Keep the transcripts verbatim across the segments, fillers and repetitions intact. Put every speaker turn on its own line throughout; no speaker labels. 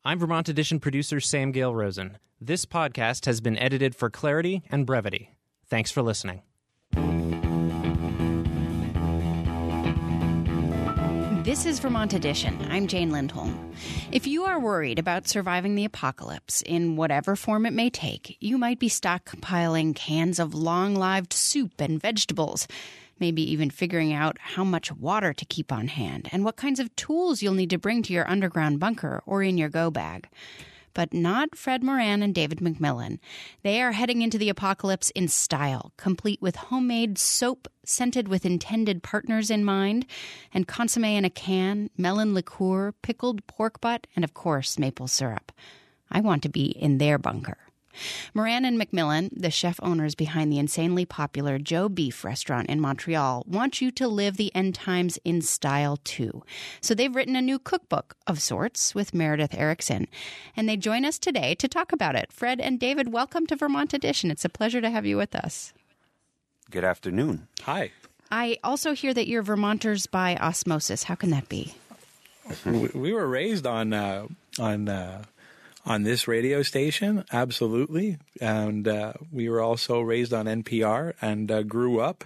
I'm Vermont Edition producer Sam Gale Rosen. This podcast has been edited for clarity and brevity. Thanks for listening.
This is Vermont Edition. I'm Jane Lindholm. If you are worried about surviving the apocalypse in whatever form it may take, you might be stockpiling cans of long-lived soup and vegetables, maybe even figuring out how much water to keep on hand and what kinds of tools you'll need to bring to your underground bunker or in your go bag. But not Fred Moran and David McMillan. They are heading into the apocalypse in style, complete with homemade soap scented with intended partners in mind, and consomme in a can, melon liqueur, pickled pork butt, and of course, maple syrup. I want to be in their bunker. Moran and McMillan, the chef owners behind the insanely popular Joe Beef restaurant in Montreal, want you to live the end times in style too. So they've written a new cookbook of sorts with Meredith Erickson, and they join us today to talk about it. Fred and David, welcome to Vermont Edition. It's a pleasure to have you with us.
Good afternoon.
Hi.
I also hear that you're Vermonters by osmosis. How can that be?
we, we were raised on uh, on. Uh, On this radio station, absolutely. And uh, we were also raised on N P R and uh, grew up,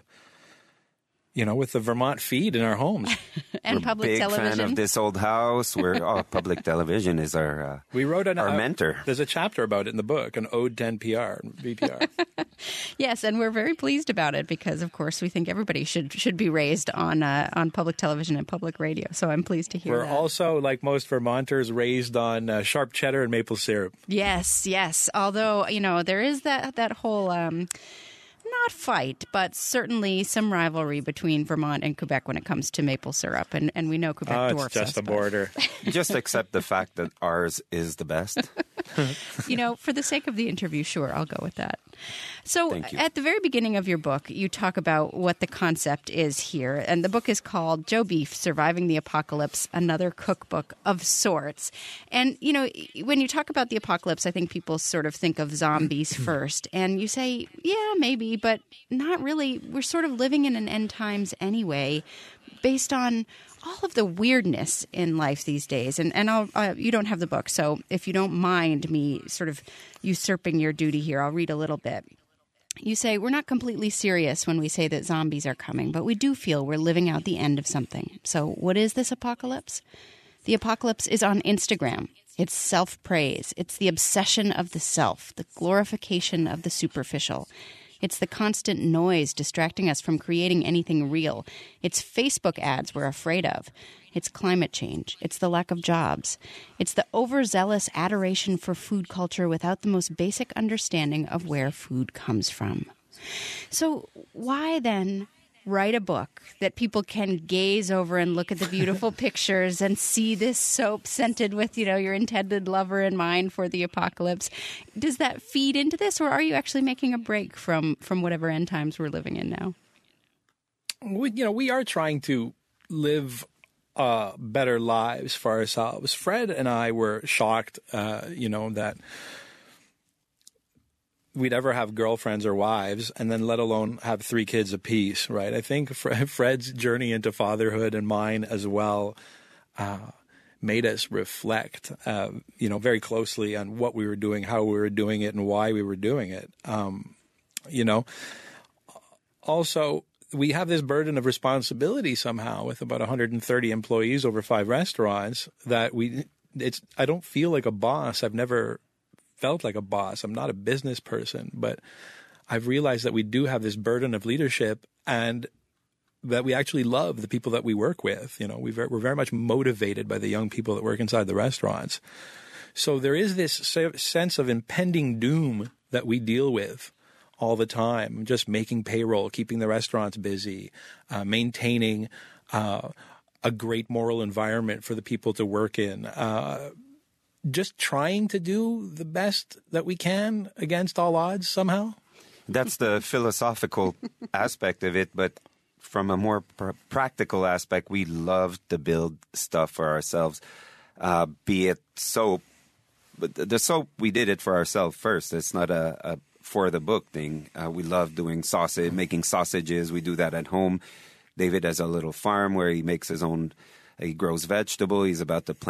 you know, with the Vermont feed in our homes.
and
We're
public
big
television.
fan of this old house. Where oh, public television is our uh,
we wrote an,
our
uh,
mentor.
There's a chapter about it in the book, an ode to N P R, V P R.
Yes, and we're very pleased about it because, of course, we think everybody should should be raised on uh, on public television and public radio. So I'm pleased to hear
We're
that.
also, like most Vermonters, raised on uh, sharp cheddar and maple syrup.
Yes, yes. Although, you know, there is that that whole um, not fight, but certainly some rivalry between Vermont and Quebec when it comes to maple syrup, and and we know Quebec
Oh,
dwarfs
it's just
us,
a
but-
border.
Just accept the fact that ours is the best.
You know, for the sake of the interview, sure, I'll go with that. So
Thank you.
at the very beginning of your book, you talk about what the concept is here. And the book is called Joe Beef, Surviving the Apocalypse, another cookbook of sorts. And, you know, when you talk about the apocalypse, I think people sort of think of zombies first. And you say, yeah, maybe, but not really. We're sort of living in an end times anyway, based on all of the weirdness in life these days. And and I'll, uh, you don't have the book, so if you don't mind me sort of usurping your duty here, I'll read a little bit. You say, we're not completely serious when we say that zombies are coming, but we do feel we're living out the end of something. So what is this apocalypse? The apocalypse is on Instagram. It's self-praise. It's the obsession of the self, the glorification of the superficial. It's the constant noise distracting us from creating anything real. It's Facebook ads we're afraid of. It's climate change. It's the lack of jobs. It's the overzealous adoration for food culture without the most basic understanding of where food comes from. So why then write a book that people can gaze over and look at the beautiful pictures and see this soap scented with, you know, your intended lover in mind for the apocalypse? Does that feed into this, or are you actually making a break from, from whatever end times we're living in now?
We, you know, we are trying to live uh, better lives for ourselves. Fred and I were shocked, uh, you know, that we'd ever have girlfriends or wives, and then let alone have three kids apiece, right? I think Fred's journey into fatherhood and mine as well uh, made us reflect, uh, you know, very closely on what we were doing, how we were doing it, and why we were doing it. Um, you know, also, we have this burden of responsibility somehow with about one hundred thirty employees over five restaurants that we, it's, I don't feel like a boss. I've never felt like a boss. I'm not a business person, but I've realized that we do have this burden of leadership and that we actually love the people that we work with. You know, we we're very much motivated by the young people that work inside the restaurants. So there is this sense of impending doom that we deal with all the time, just making payroll, keeping the restaurants busy, uh, maintaining uh, a great moral environment for the people to work in, uh, just trying to do the best that we can against all odds somehow.
That's the philosophical aspect of it, but from a more pr- practical aspect, we love to build stuff for ourselves, uh, be it soap. But the soap, we did it for ourselves first. It's not a, a for the book thing. Uh, we love doing sausage, making sausages. We do that at home. David has a little farm where he makes his own, he grows vegetable. He's about to plant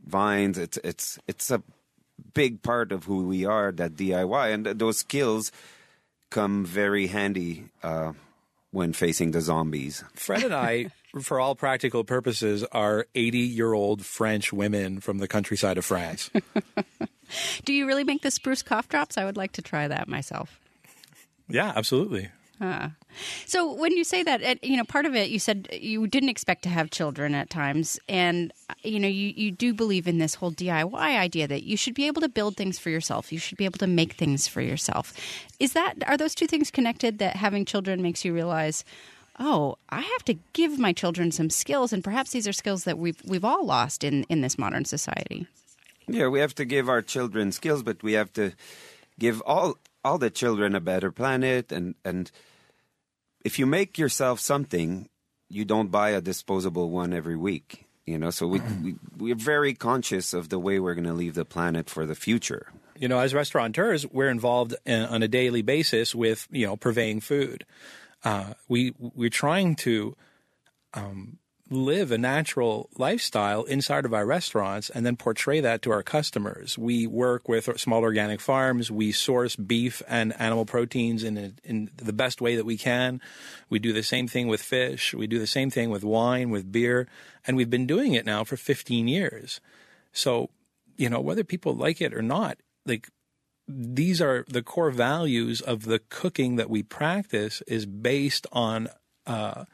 vines. It's it's it's a big part of who we are, that D I Y, and th- those skills come very handy uh, when facing the zombies.
Fred and I, for all practical purposes, are eighty-year-old French women from the countryside of France.
Do you really make the spruce cough drops? I would like to try that myself.
Yeah, absolutely.
Uh, so when you say that, you know, part of it, you said you didn't expect to have children at times. And, you know, you, you do believe in this whole D I Y idea that you should be able to build things for yourself. You should be able to make things for yourself. Is that, are those two things connected, that having children makes you realize, oh, I have to give my children some skills, and perhaps these are skills that we've, we've all lost in, in this modern society?
Yeah, we have to give our children skills, but we have to give all all the children a better planet. And, and if you make yourself something, you don't buy a disposable one every week. You know, so we, we, we're very conscious of the way we're going to leave the planet for the future.
You know, as restaurateurs, we're involved in, on a daily basis with, you know, purveying food. Uh, we, we're trying to um, live a natural lifestyle inside of our restaurants and then portray that to our customers. We work with small organic farms. We source beef and animal proteins in a, in the best way that we can. We do the same thing with fish. We do the same thing with wine, with beer, and we've been doing it now for fifteen years. So, you know, whether people like it or not, like, these are the core values of the cooking that we practice is based on uh,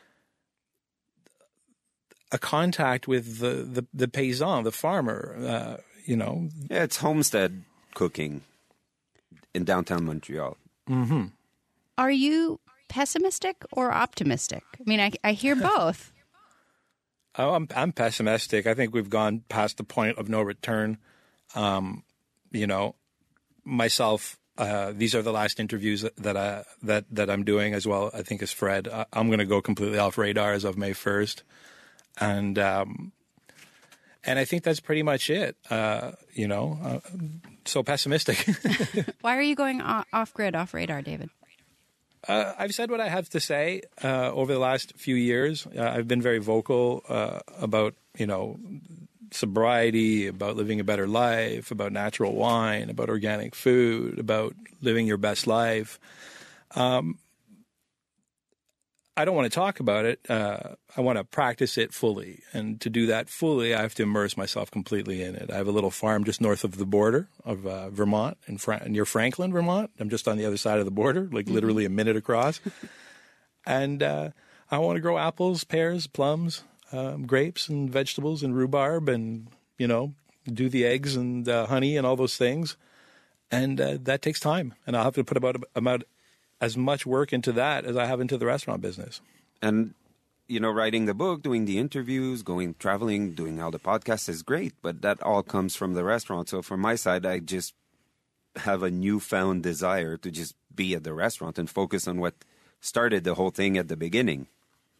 a contact with the, the, the paysan, the farmer, uh, you know.
Yeah, it's homestead cooking in downtown Montreal.
Mm-hmm.
Are you pessimistic or optimistic? I mean, I, I hear both.
Oh, I'm, I'm pessimistic. I think we've gone past the point of no return. Um, you know, myself, uh, these are the last interviews that, that, I, that, that I'm doing as well, I think, as Fred. I, I'm going to go completely off radar as of May first. And um, and I think that's pretty much it, uh, you know, uh, so pessimistic.
Why are you going off grid, off radar, David?
Uh, I've said what I have to say uh, over the last few years. Uh, I've been very vocal uh, about, you know, sobriety, about living a better life, about natural wine, about organic food, about living your best life. Um I don't want to talk about it. Uh, I want to practice it fully. And to do that fully, I have to immerse myself completely in it. I have a little farm just north of the border of uh, Vermont, in Fra- near Franklin, Vermont. I'm just on the other side of the border, like literally a minute across. And uh, I want to grow apples, pears, plums, um, grapes, and vegetables, and rhubarb, and, you know, do the eggs and uh, honey and all those things. And uh, that takes time. And I'll have to put about about as much work into that as I have into the restaurant business.
And, you know, writing the book, doing the interviews, going traveling, doing all the podcasts is great, but that all comes from the restaurant. So from my side, I just have a newfound desire to just be at the restaurant and focus on what started the whole thing at the beginning.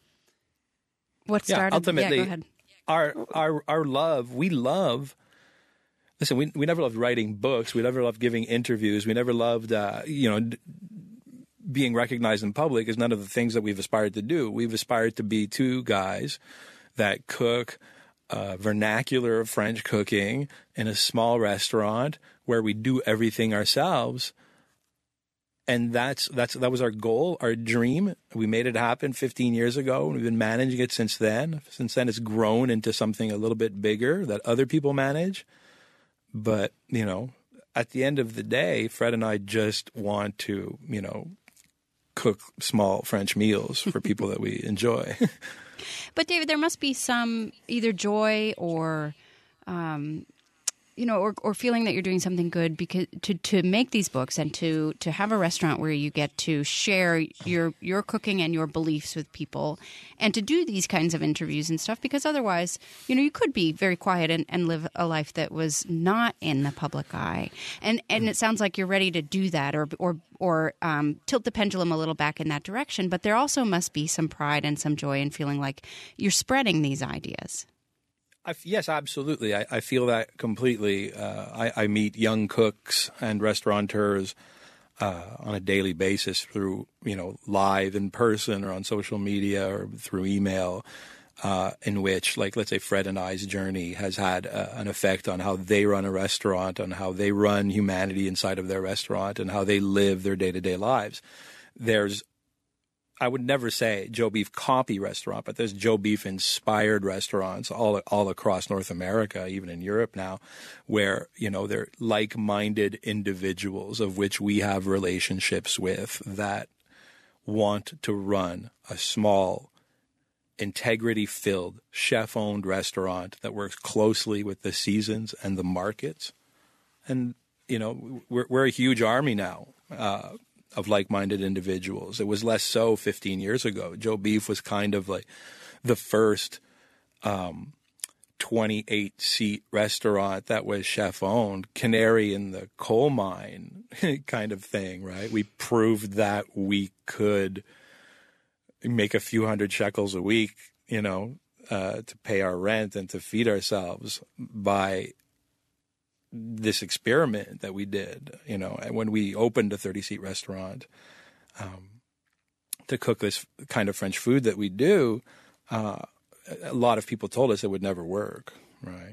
What started?
Yeah, ultimately,
yeah, go ahead.
our our our love, we love. Listen, we we never loved writing books. We never loved giving interviews. We never loved, uh, you know, being recognized in public is none of the things that we've aspired to do. We've aspired to be two guys that cook uh, vernacular French cooking in a small restaurant where we do everything ourselves. And that's that's that was our goal, our dream. We made it happen fifteen years ago, and we've been managing it since then. Since then, it's grown into something a little bit bigger that other people manage. But, you know, at the end of the day, Fred and I just want to, you know, cook small French meals for people that we enjoy.
But David, there must be some either joy or, um, you know, or, or feeling that you're doing something good because to, to make these books and to, to have a restaurant where you get to share your your cooking and your beliefs with people and to do these kinds of interviews and stuff, because otherwise, you know, you could be very quiet and, and live a life that was not in the public eye. And and it sounds like you're ready to do that or or or um, tilt the pendulum a little back in that direction. But there also must be some pride and some joy in feeling like you're spreading these ideas.
I, yes, absolutely. I, I feel that completely. Uh, I, I meet young cooks and restaurateurs uh, on a daily basis through, you know, live in person or on social media or through email. uh, in which, like, let's say Fred and I's journey has had uh, an effect on how they run a restaurant, on how they run humanity inside of their restaurant, and how they live their day-to-day lives. There's, I would never say Joe Beef copy restaurant, but there's Joe Beef inspired restaurants all all across North America, even in Europe now, where, you know, they're like-minded individuals of which we have relationships with that want to run a small, integrity-filled, chef-owned restaurant that works closely with the seasons and the markets. And, you know, we're, we're a huge army now uh, of like-minded individuals. It was less so fifteen years ago. Joe Beef was kind of like the first um, twenty-eight seat restaurant that was chef-owned, canary in the coal mine kind of thing, right? We proved that we could make a few hundred shekels a week, you know, uh, to pay our rent and to feed ourselves by this experiment that we did, you know, and when we opened a thirty-seat restaurant um, to cook this kind of French food that we do, uh, a lot of people told us it would never work, right?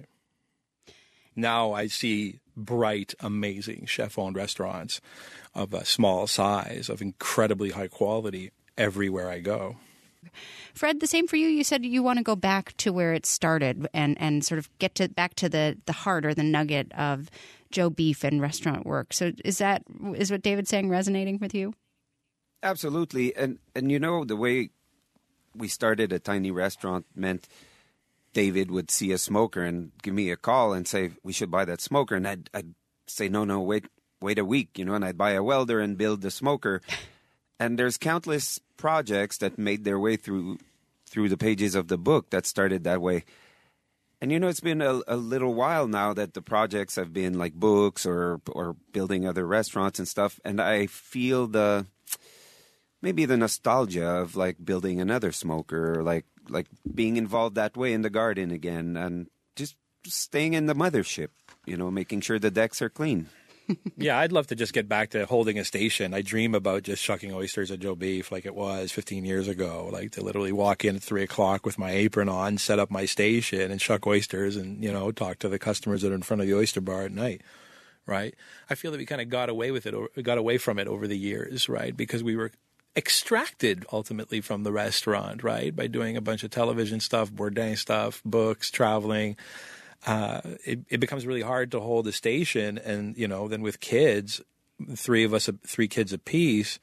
Now I see bright, amazing chef-owned restaurants of a small size, of incredibly high quality, everywhere I go.
Fred, the same for you. You said you want to go back to where it started and, and sort of get to back to the, the heart or the nugget of Joe Beef and restaurant work. So is that is what David's saying resonating with you?
Absolutely. And, and you know, the way we started a tiny restaurant meant David would see a smoker and give me a call and say, we should buy that smoker. And I'd, I'd say, no, no, wait, wait a week, you know, and I'd buy a welder and build the smoker. And there's countless projects that made their way through through the pages of the book that started that way. And, you know, it's been a, a little while now that the projects have been like books or or building other restaurants and stuff. And I feel the maybe the nostalgia of like building another smoker or like like being involved that way in the garden again and just staying in the mothership, you know, making sure the decks are clean.
Yeah, I'd love to just get back to holding a station. I dream about just shucking oysters at Joe Beef like it was fifteen years ago, like to literally walk in at three o'clock with my apron on, set up my station and shuck oysters and, you know, talk to the customers that are in front of the oyster bar at night, right? I feel that we kind of got away with it, or got away from it over the years, right? Because we were extracted ultimately from the restaurant, right? By doing a bunch of television stuff, Bourdain stuff, books, traveling. Uh, it, it becomes really hard to hold a station. And, you know, then with kids, three of us, three kids apiece,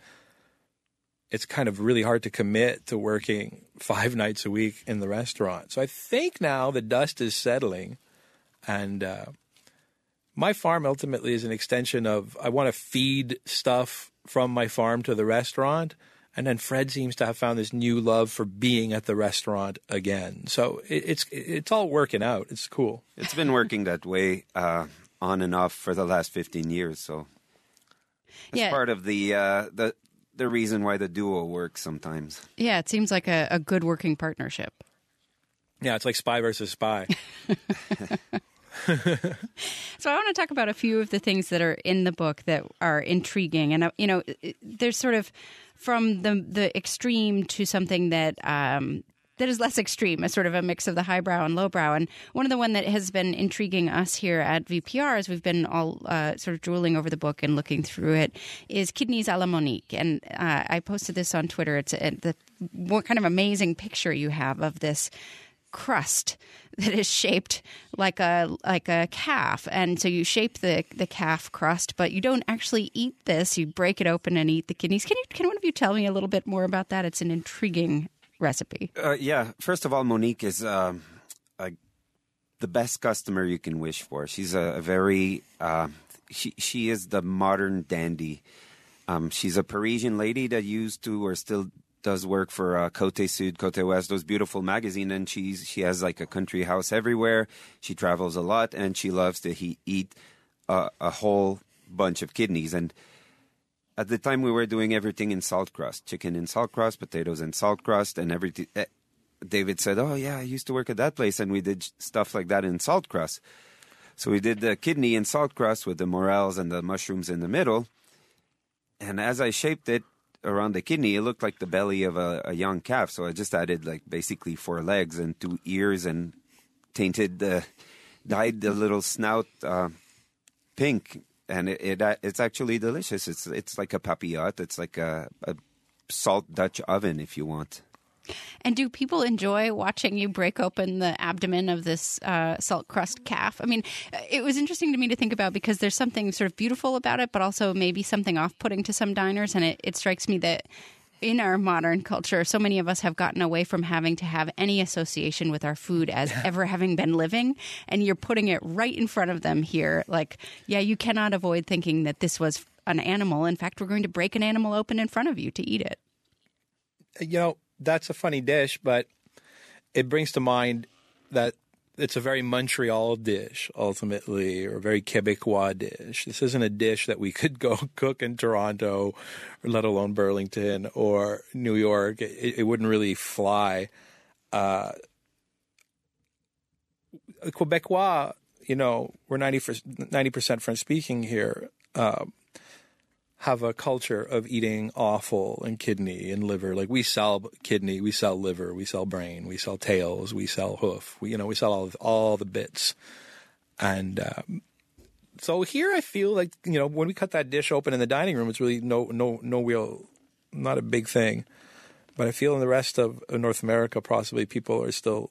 it's kind of really hard to commit to working five nights a week in the restaurant. So I think now the dust is settling. And uh, my farm ultimately is an extension of, I want to feed stuff from my farm to the restaurant. And then Fred seems to have found this new love for being at the restaurant again. So it, it's it's all working out. It's cool.
It's been working that way uh, on and off for the last fifteen years. So it's
yeah.
part of the uh, the the reason why the duo works sometimes.
Yeah, it seems like a, a good working partnership.
Yeah, it's like spy versus spy.
So I want to talk about a few of the things that are in the book that are intriguing. And, you know, there's sort of from the the extreme to something that um, that is less extreme, a sort of a mix of the highbrow and lowbrow. And one of the one that has been intriguing us here at V P R as we've been all uh, sort of drooling over the book and looking through it is Kidneys a la Monique. And uh, I posted this on Twitter. It's a, the what kind of amazing picture you have of this crust that is shaped like a like a calf, and so you shape the the calf crust, but you don't actually eat this. You break it open and eat the kidneys. Can you can one of you tell me a little bit more about that? It's an intriguing recipe.
Uh, yeah, first of all, Monique is uh, a, the best customer you can wish for. She's a, a very uh, she she is the modern dandy. Um, she's a Parisian lady that used to or still does work for uh, Côté Sud, Côté Ouest, those beautiful magazines, and she's she has like a country house everywhere. She travels a lot, and she loves to he, eat uh, a whole bunch of kidneys. And at the time, we were doing everything in salt crust, chicken in salt crust, potatoes in salt crust, and everything. Uh, David said, "Oh yeah, I used to work at that place, and we did stuff like that in salt crust." So we did the kidney in salt crust with the morels and the mushrooms in the middle. And as I shaped it, around the kidney, it looked like the belly of a, a young calf. So I just added like basically four legs and two ears and tainted the, dyed the little snout uh, pink. And it, it it's actually delicious. It's it's like a papillote. It's like a, a salt Dutch oven, if you want.
And do people enjoy watching you break open the abdomen of this uh, salt crust calf? I mean, it was interesting to me to think about because there's something sort of beautiful about it, but also maybe something off-putting to some diners. And it, it strikes me that in our modern culture, so many of us have gotten away from having to have any association with our food as ever having been living. And you're putting it right in front of them here. Like, yeah, you cannot avoid thinking that this was an animal. In fact, we're going to break an animal open in front of you to eat it.
You know, that's a funny dish, but it brings to mind that it's a very Montreal dish, ultimately, or a very Quebecois dish. This isn't a dish that we could go cook in Toronto, or let alone Burlington or New York. It, it wouldn't really fly. Uh, Quebecois, you know, we're ninety percent French-speaking here, uh, have a culture of eating offal and kidney and liver. Like we sell kidney, we sell liver, we sell brain, we sell tails, we sell hoof. We, you know, we sell all all the bits. And um, so here I feel like, you know, when we cut that dish open in the dining room, it's really no no no real, not a big thing. But I feel in the rest of North America, possibly people are still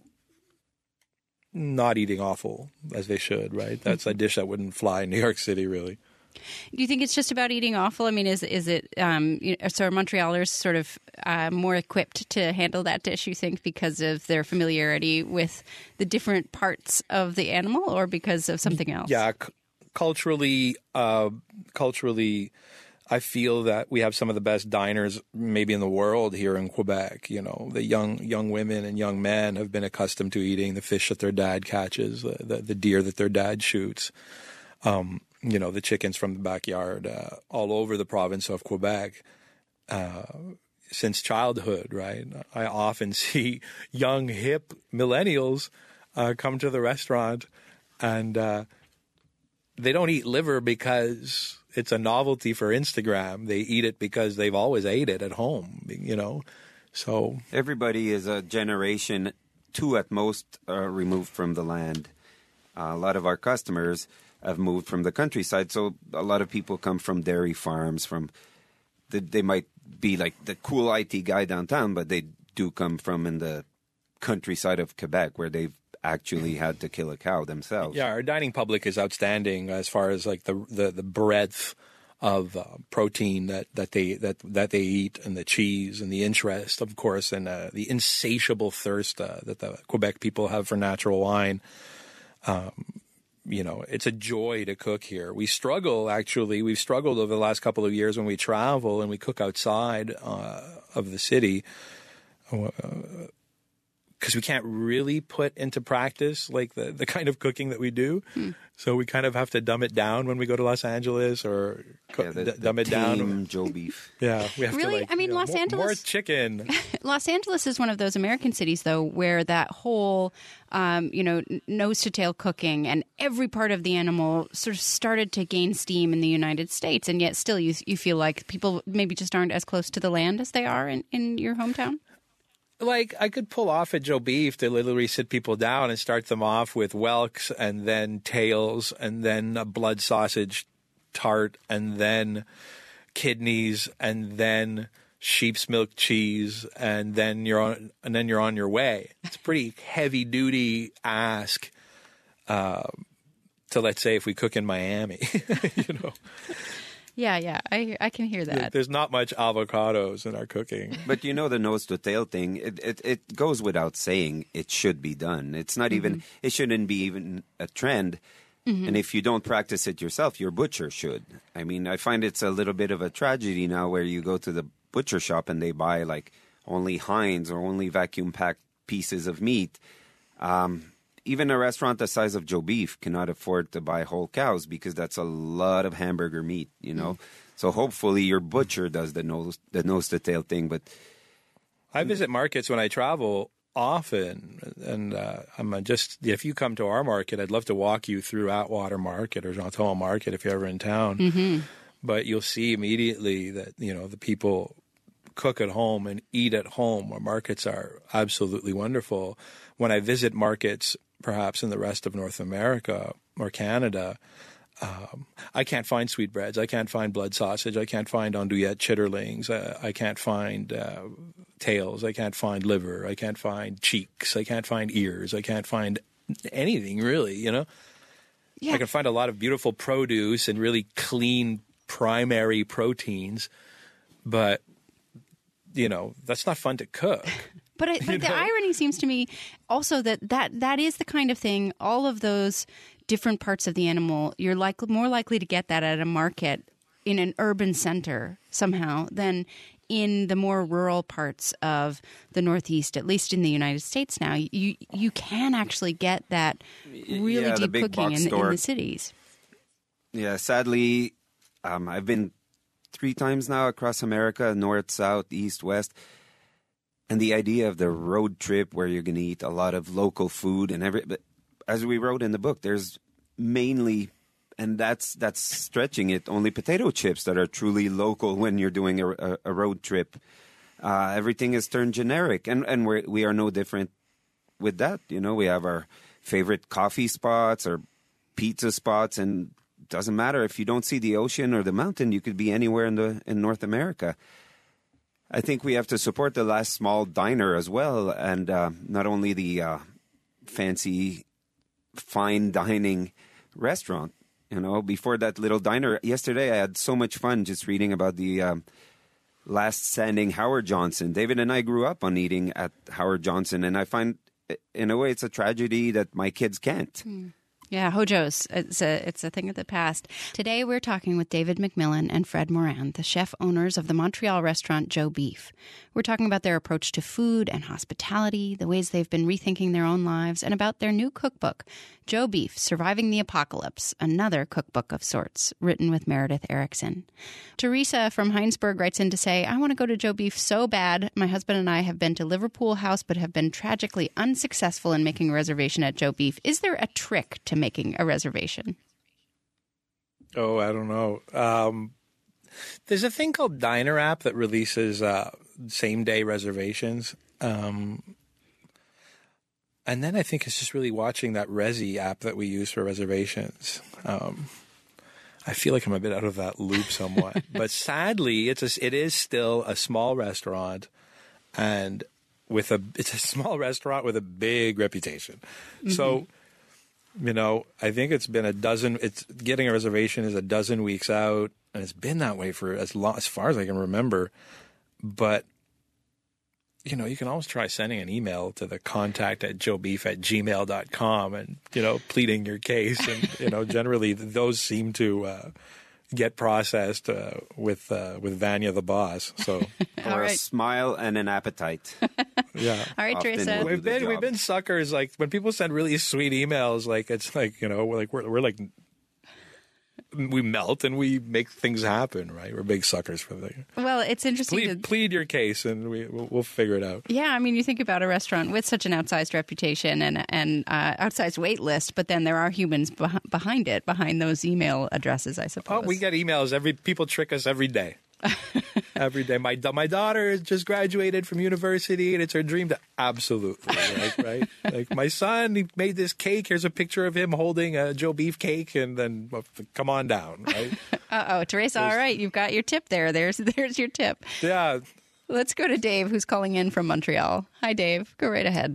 not eating offal as they should, right? That's a dish that wouldn't fly in New York City, really.
Do you think it's just about eating offal? I mean, is is it um, you know, so are Montrealers sort of uh, more equipped to handle that dish, you think, because of their familiarity with the different parts of the animal or because of something else?
Yeah, c- culturally, uh, culturally, I feel that we have some of the best diners maybe in the world here in Quebec. You know, the young young women and young men have been accustomed to eating the fish that their dad catches, the, the, the deer that their dad shoots. Um You know, the chickens from the backyard uh, all over the province of Quebec uh, since childhood, right? I often see young, hip millennials uh, come to the restaurant and uh, they don't eat liver because it's a novelty for Instagram. They eat it because they've always ate it at home, you know? So
everybody is a generation, two at most, uh, removed from the land. Uh, a lot of our customers have moved from the countryside, so a lot of people come from dairy farms. From the, they might be like the cool I T guy downtown, but they do come from in the countryside of Quebec, where they've actually had to kill a cow themselves.
Yeah, our dining public is outstanding as far as like the the, the breadth of uh, protein that, that they that that they eat, and the cheese, and the interest, of course, and uh, the insatiable thirst uh, that the Quebec people have for natural wine. Um, You know, it's a joy to cook here. We struggle, actually. We've struggled over the last couple of years when we travel and we cook outside uh, of the city because uh, we can't really put into practice like the, the kind of cooking that we do. Hmm. So we kind of have to dumb it down when we go to Los Angeles or co-
yeah, the,
d- dumb
the
it down.
Joe beef.
Yeah, we have
really?
to. Like,
I mean,
you know,
Los
more,
Angeles.
more chicken.
Los Angeles is one of those American cities, though, where that whole, um, you know, nose to tail cooking and every part of the animal sort of started to gain steam in the United States, and yet still, you you feel like people maybe just aren't as close to the land as they are in, in your hometown.
Like, I could pull off at Joe Beef to literally sit people down and start them off with whelks and then tails and then a blood sausage tart and then kidneys and then sheep's milk cheese and then you're on and then you're on your way. It's a pretty heavy duty ask uh, to, let's say, if we cook in Miami, you know.
Yeah, yeah, I I can hear that.
There's not much avocados in our cooking.
But you know, the nose to tail thing, it, it, it goes without saying it should be done. It's not mm-hmm. even, it shouldn't be even a trend. Mm-hmm. And if you don't practice it yourself, your butcher should. I mean, I find it's a little bit of a tragedy now where you go to the butcher shop and they buy like only Heinz or only vacuum packed pieces of meat. Um, Even a restaurant the size of Joe Beef cannot afford to buy whole cows because that's a lot of hamburger meat, you know. Mm. So hopefully your butcher does the nose the nose to tail thing. But
I visit markets when I travel often, and uh, I'm just if you come to our market, I'd love to walk you through Atwater Market or Jean Talon Market if you're ever in town. Mm-hmm. But you'll see immediately that you know the people cook at home and eat at home, where markets are absolutely wonderful. When I visit markets, perhaps in the rest of North America or Canada, um, I can't find sweetbreads. I can't find blood sausage. I can't find andouillette chitterlings. Uh, I can't find uh, tails. I can't find liver. I can't find cheeks. I can't find ears. I can't find anything really, you know.
Yeah.
I can find a lot of beautiful produce and really clean primary proteins, but, you know, that's not fun to cook.
But, it, but the know? irony seems to me also that, that that is the kind of thing, all of those different parts of the animal, you're like, more likely to get that at a market in an urban center somehow than in the more rural parts of the Northeast, at least in the United States now. You you can actually get that really
yeah,
deep cooking in, in the cities.
Yeah, sadly, um, I've been three times now across America, north, south, east, west. And the idea of the road trip where you're going to eat a lot of local food and every, but as we wrote in the book, there's mainly, and that's that's stretching it, only potato chips that are truly local when you're doing a, a, a road trip. Uh, everything is turned generic, and and we're, we are no different with that. You know, we have our favorite coffee spots or pizza spots, and it doesn't matter if you don't see the ocean or the mountain. You could be anywhere in the in North America. I think we have to support the last small diner as well, and uh, not only the uh, fancy, fine dining restaurant. You know, before that little diner, yesterday I had so much fun just reading about the um, last standing Howard Johnson. David and I grew up on eating at Howard Johnson, and I find, in a way, it's a tragedy that my kids can't.
Mm. Yeah, Hojo's, it's a, it's a thing of the past. Today we're talking with David McMillan and Fred Moran, the chef owners of the Montreal restaurant Joe Beef. We're talking about their approach to food and hospitality, the ways they've been rethinking their own lives, and about their new cookbook, Joe Beef, Surviving the Apocalypse, another cookbook of sorts, written with Meredith Erickson. Teresa from Heinsberg writes in to say, I want to go to Joe Beef so bad. My husband and I have been to Liverpool House, but have been tragically unsuccessful in making a reservation at Joe Beef. Is there a trick to making a reservation?
Oh, I don't know. Um, there's a thing called Diner App that releases uh, same-day reservations. Um, and then I think it's just really watching that Resy app that we use for reservations. Um, I feel like I'm a bit out of that loop somewhat. But sadly, it's a, it is still a small restaurant, and with a it's a small restaurant with a big reputation. Mm-hmm. So, you know, I think it's been a dozen. It's getting a reservation is a dozen weeks out, and it's been that way for as long as far as I can remember. But you know, you can always try sending an email to the contact at joebeef at gmail dot com and, you know, pleading your case. And, you know, generally those seem to uh, get processed uh, with uh, with Vanya the boss. So,
or
right.
a smile and an appetite.
Yeah.
All right,
Often
Teresa.
we'll
We've been we've been suckers. Like when people send really sweet emails, like it's like, you know, we're like we're we're like we melt and we make things happen, right? We're big suckers for that.
Well, it's interesting.
Plead,
to...
plead your case, and we we'll, we'll figure it out.
Yeah, I mean, you think about a restaurant with such an outsized reputation and and uh, outsized wait list, but then there are humans beh- behind it, behind those email addresses, I suppose.
Oh, we get emails. Every people trick us every day. Every day. My my daughter just graduated from university, and it's her dream to absolutely like right. Like my son, he made this cake. Here's a picture of him holding a Joe Beef cake, and then well, come on down, right?
Uh oh, Teresa. There's, all right, you've got your tip there. There's there's your tip.
Yeah.
Let's go to Dave, who's calling in from Montreal. Hi, Dave. Go right ahead.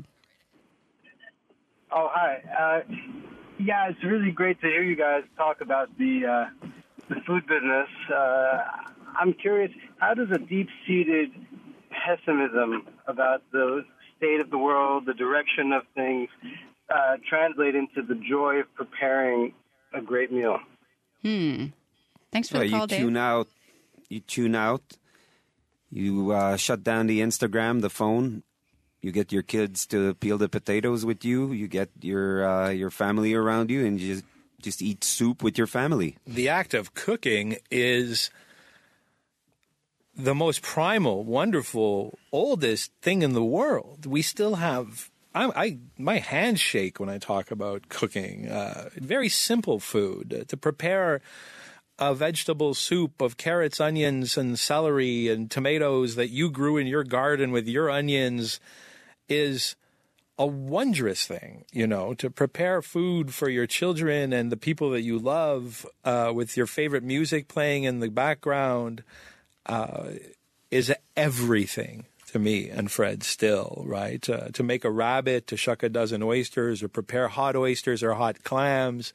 Oh, hi. Uh, yeah, it's really great to hear you guys talk about the uh, the food business. Uh, I'm curious, how does a deep-seated pessimism about the state of the world, the direction of things, uh, translate into the joy of preparing a great meal?
Hmm. Thanks for
well,
the call,
you
Dave.
Tune out, you tune out. You uh, shut down the Instagram, the phone. You get your kids to peel the potatoes with you. You get your uh, your family around you, and you just, just eat soup with your family.
The act of cooking is the most primal, wonderful, oldest thing in the world. We still have, I, I my hands shake when I talk about cooking. Uh, very simple food. Uh, to prepare a vegetable soup of carrots, onions, and celery and tomatoes that you grew in your garden with your onions is a wondrous thing, you know, to prepare food for your children and the people that you love uh, with your favorite music playing in the background uh, is everything to me and Fred still, right? Uh, to make a rabbit, to shuck a dozen oysters, or prepare hot oysters or hot clams.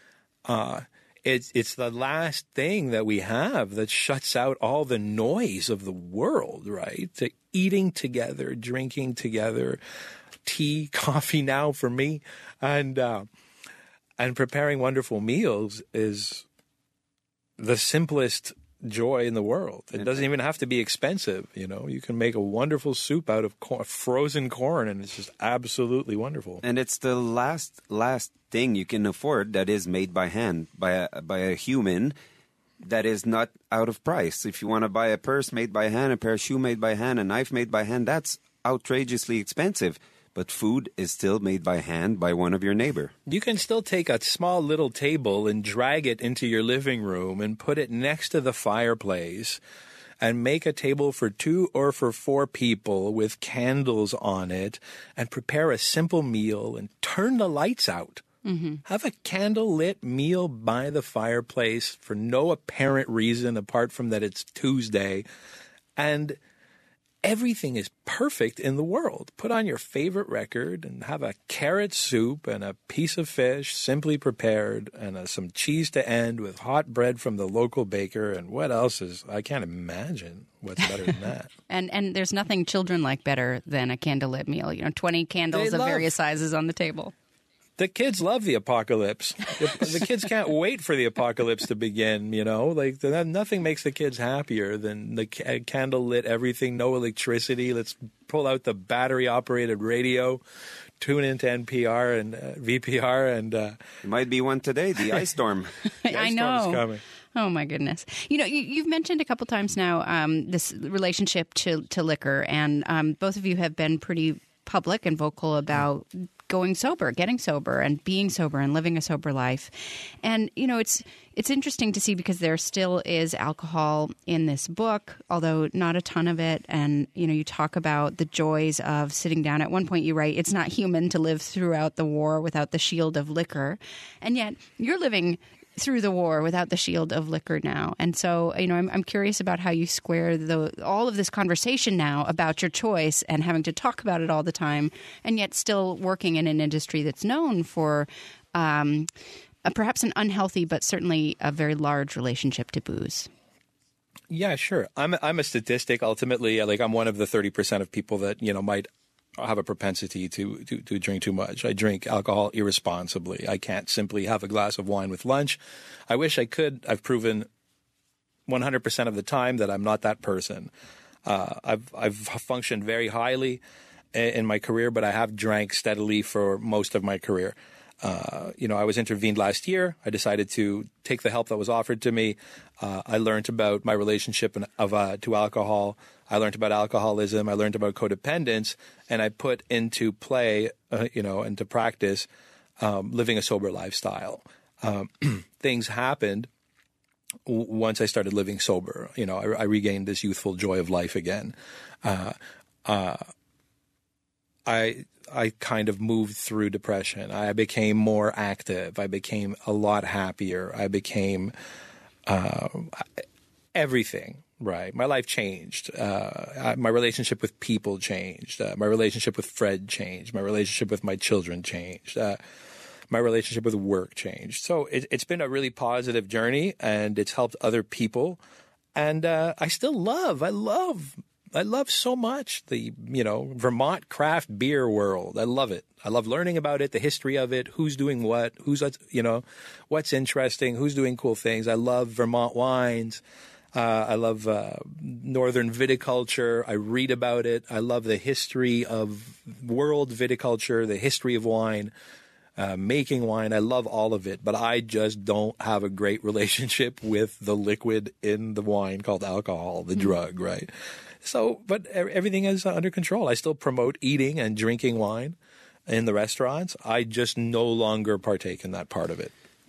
Uh, it's it's the last thing that we have that shuts out all the noise of the world, right? To eating together, drinking together, tea, coffee now for me, and uh, and preparing wonderful meals is the simplest joy in the world. It doesn't even have to be expensive, you know. You can make a wonderful soup out of corn, frozen corn, and it's just absolutely wonderful.
And it's the last last thing you can afford that is made by hand, by a, by a human, that is not out of price. If you want to buy a purse made by hand, a pair of shoes made by hand, a knife made by hand, that's outrageously expensive. But food is still made by hand by one of your neighbor.
You can still take a small little table and drag it into your living room and put it next to the fireplace and make a table for two or for four people with candles on it and prepare a simple meal and turn the lights out. Mm-hmm. Have a candle-lit meal by the fireplace for no apparent reason apart from that it's Tuesday. And everything is perfect in the world. Put on your favorite record and have a carrot soup and a piece of fish simply prepared and uh, some cheese to end with hot bread from the local baker. And what else is, I can't imagine what's better than that.
and and there's nothing children like better than a candlelit meal. You know, twenty candles
They
of
love-
various sizes on the table.
The kids love the apocalypse. The, the kids can't wait for the apocalypse to begin, you know? Like, the, nothing makes the kids happier than the ca- candle-lit everything, no electricity. Let's pull out the battery-operated radio, tune into N P R and uh, V P R, and... Uh,
It might be one today, the ice storm.
the
I
ice
know.
storm is coming.
Oh, my goodness. You know, you, you've mentioned a couple times now um, this relationship to, to liquor, and um, both of you have been pretty public and vocal about going sober, getting sober, and being sober and living a sober life. And, you know, it's it's interesting to see because there still is alcohol in this book, although not a ton of it. And, you know, you talk about the joys of sitting down. At one point you write, it's not human to live throughout the war without the shield of liquor. And yet you're living through the war without the shield of liquor now. And so, you know, I'm, I'm curious about how you square the, all of this conversation now about your choice and having to talk about it all the time, and yet still working in an industry that's known for um, a, perhaps an unhealthy but certainly a very large relationship to booze.
Yeah, sure. I'm I'm a statistic. Ultimately, like I'm one of the thirty percent of people that, you know, might have a propensity to, to, to drink too much. I drink alcohol irresponsibly. I can't simply have a glass of wine with lunch. I wish I could. I've proven one hundred percent of the time that I'm not that person. Uh, I've I've functioned very highly in my career, but I have drank steadily for most of my career. Uh, you know, I was intervened last year. I decided to take the help that was offered to me. Uh, I learned about my relationship of, uh, to alcohol. I learned about alcoholism. I learned about codependence, and I put into play, uh, you know, into practice, um, living a sober lifestyle. Um, things happened w- once I started living sober. You know, I, I regained this youthful joy of life again. Uh, uh, I I kind of moved through depression. I became more active. I became a lot happier. I became uh, everything. Right. My life changed. Uh, my relationship with people changed. Uh, my relationship with Fred changed. My relationship with my children changed. Uh, my relationship with work changed. So it, it's been a really positive journey, and it's helped other people. And uh, I still love, I love, I love so much the, you know, Vermont craft beer world. I love it. I love learning about it, the history of it, who's doing what, who's, you know, what's interesting, who's doing cool things. I love Vermont wines. Uh, I love uh, northern viticulture. I read about it. I love the history of world viticulture, the history of wine, uh, making wine. I love all of it, but I just don't have a great relationship with the liquid in the wine called alcohol, the mm-hmm. drug, right? So, but everything is under control. I still promote eating and drinking wine in the restaurants. I just no longer partake in that part of it.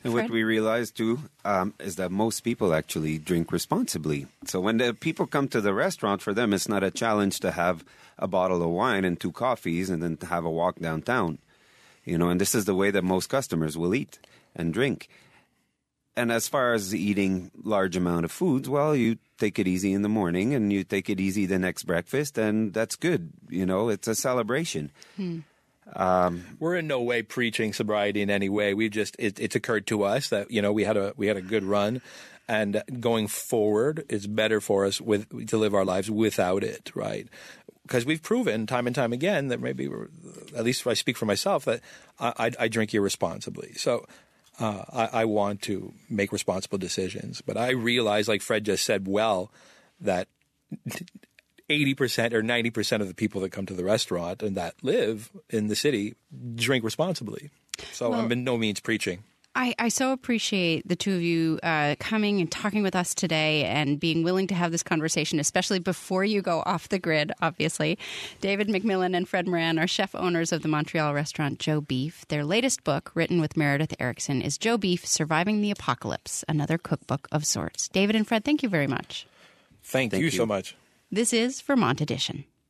And
Fred?
what we realized too um, is that most people actually drink responsibly. So when the people come to the restaurant, for them, it's not a challenge to have a bottle of wine and two coffees and then to have a walk downtown. You know, and this is the way that most customers will eat and drink. And as far as eating large amount of foods, well, you take it easy in the morning and you take it easy the next breakfast, and that's good. You know, it's a celebration.
Hmm.
Um,
We're in no way preaching sobriety in any way. We just it, it's occurred to us that you know we had a we had a good run, and going forward, it's better for us with to live our lives without it, right? Because we've proven time and time again that maybe, we're, at least if I speak for myself, that I, I, I drink irresponsibly. So uh, I, I want to make responsible decisions, but I realize, like Fred just said, well, that eighty percent or ninety percent of the people that come to the restaurant and that live in the city drink responsibly. So
Well,
I'm in no means preaching.
I, I so appreciate the two of you uh, coming and talking with us today and being willing to have this conversation, especially before you go off the grid, obviously. David McMillan and Fred Moran are chef owners of the Montreal restaurant Joe Beef. Their latest book, written with Meredith Erickson, is Joe Beef, Surviving the Apocalypse, another cookbook of sorts. David and Fred, thank you very much.
Thank,
Thank
you
you.
so much.
This is Vermont Edition.